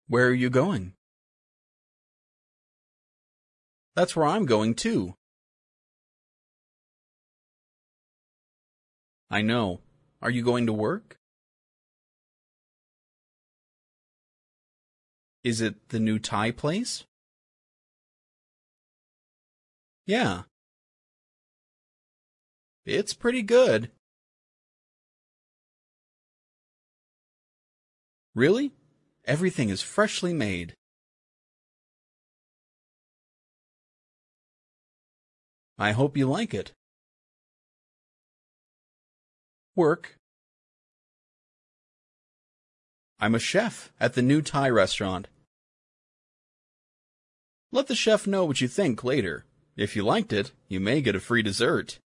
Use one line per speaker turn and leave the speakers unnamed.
Where are you going? That's where I'm going too. I know. Are you going to work? Is it the new Thai place? Yeah. It's pretty good. Really? Everything is freshly made. I hope you like it. Work. I'm a chef at the new Thai restaurant. Let the chef know what you think later. If you liked it, you may get a free dessert.